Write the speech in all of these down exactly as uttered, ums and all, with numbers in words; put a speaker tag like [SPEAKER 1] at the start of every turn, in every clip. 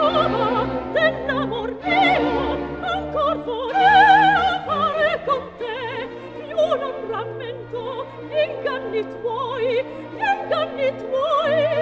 [SPEAKER 1] prova dell'amor mio, ancor vorrei fare con te, più non rammento gli inganni tuoi, gli inganni tuoi,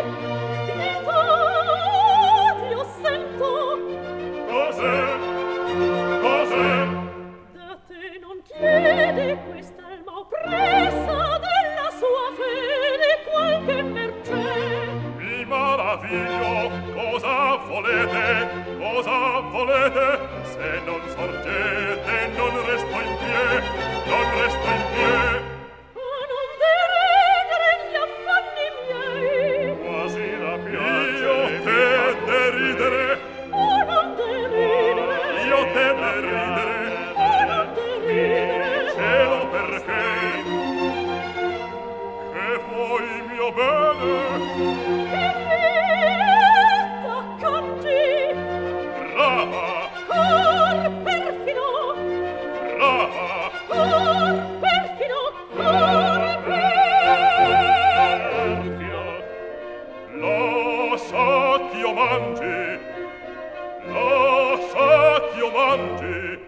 [SPEAKER 1] pietà io sento.
[SPEAKER 2] Cos'è? Cos'è?
[SPEAKER 1] Da te non chiede quest'alma oppressa della sua fede qualche mercè.
[SPEAKER 2] Mi maraviglio, cosa volete? Cosa volete? Se non sorgete non resto in pie, non resto in pie.
[SPEAKER 1] A non deridere gli affanni miei,
[SPEAKER 2] Quasi la piace io te deridere,
[SPEAKER 1] a non deridere,
[SPEAKER 2] io te deridere,
[SPEAKER 1] a non deridere.
[SPEAKER 2] cielo perché? Che vuoi mio bene?
[SPEAKER 1] Che fietta cangi,
[SPEAKER 2] Brava,
[SPEAKER 1] cor perfido,
[SPEAKER 2] brava,
[SPEAKER 1] cor perfido, cor perfido.
[SPEAKER 2] lascia ch'io mangi, lascia ch'io mangi.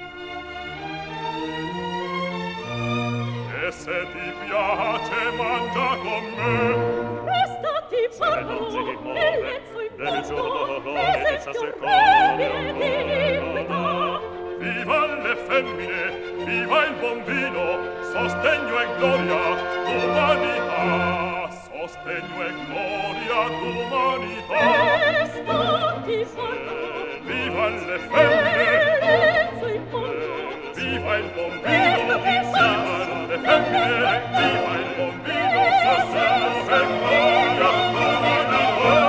[SPEAKER 2] E se ti piace mangia con me.
[SPEAKER 1] Restati parlo,
[SPEAKER 2] non si muove
[SPEAKER 1] nel lezzo
[SPEAKER 2] del
[SPEAKER 1] imposto,
[SPEAKER 2] giorno
[SPEAKER 1] esempio
[SPEAKER 2] secondo
[SPEAKER 1] orribile di iniquità.
[SPEAKER 2] Viva le femmine, viva il buon vino, sostegno e gloria d'umanità, sostegno e gloria d'umanità.
[SPEAKER 1] Restati parlo,
[SPEAKER 2] Viva le
[SPEAKER 1] nel
[SPEAKER 2] femmine,
[SPEAKER 1] lezzo imposto,
[SPEAKER 2] viva il buon vino, viva le femmine, viva il buon vino, sostegno e gloria d'umanità,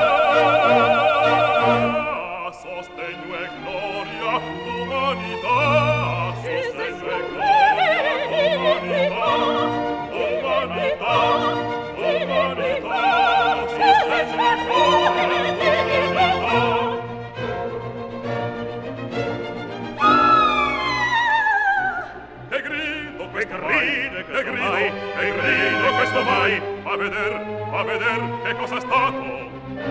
[SPEAKER 2] sostegno e gloria d'umanità, sostegno e gloria d'umanità, umanità, sostegno e gloria d'umanità. Che grido questo mai, che grido, che grido questo mai, a veder, a veder che cosa è stato.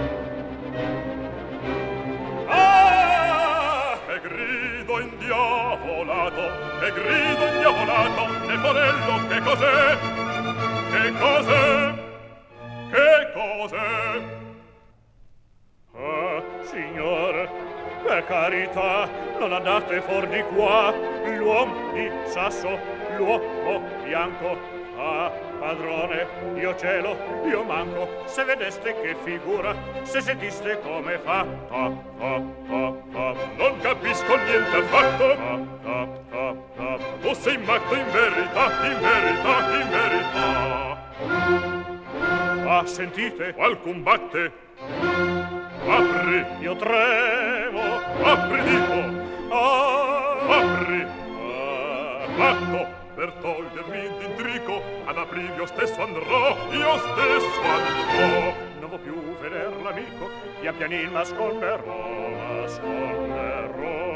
[SPEAKER 2] Ah, che grido indiavolato, che grido indiavolato, Leporello, che cos'è? Che cos'è? Che cos'è?
[SPEAKER 3] Ah, signore, per carità, non andate fuor di qua. L'uom di sasso, l'uomo bianco. Ah, padrone, io cielo, io manco. Se vedeste che figura, se sentiste come fa. Ta, ta, ta, ta.
[SPEAKER 2] Non capisco niente affatto.
[SPEAKER 3] Ta, ta, ta, ta.
[SPEAKER 2] Tu sei matto in verità, in verità, in verità.
[SPEAKER 3] Ah, sentite,
[SPEAKER 2] Qualcun batte. Apri,
[SPEAKER 3] io tremo.
[SPEAKER 2] apri, dico.
[SPEAKER 3] Ah,
[SPEAKER 2] Apri,
[SPEAKER 3] ah,
[SPEAKER 2] batto per togliermi d'intrico. Ad aprir io stesso andrò, io stesso andrò.
[SPEAKER 3] non vo più veder l'amico, pian pianin m'ascollerò, m'ascollerò.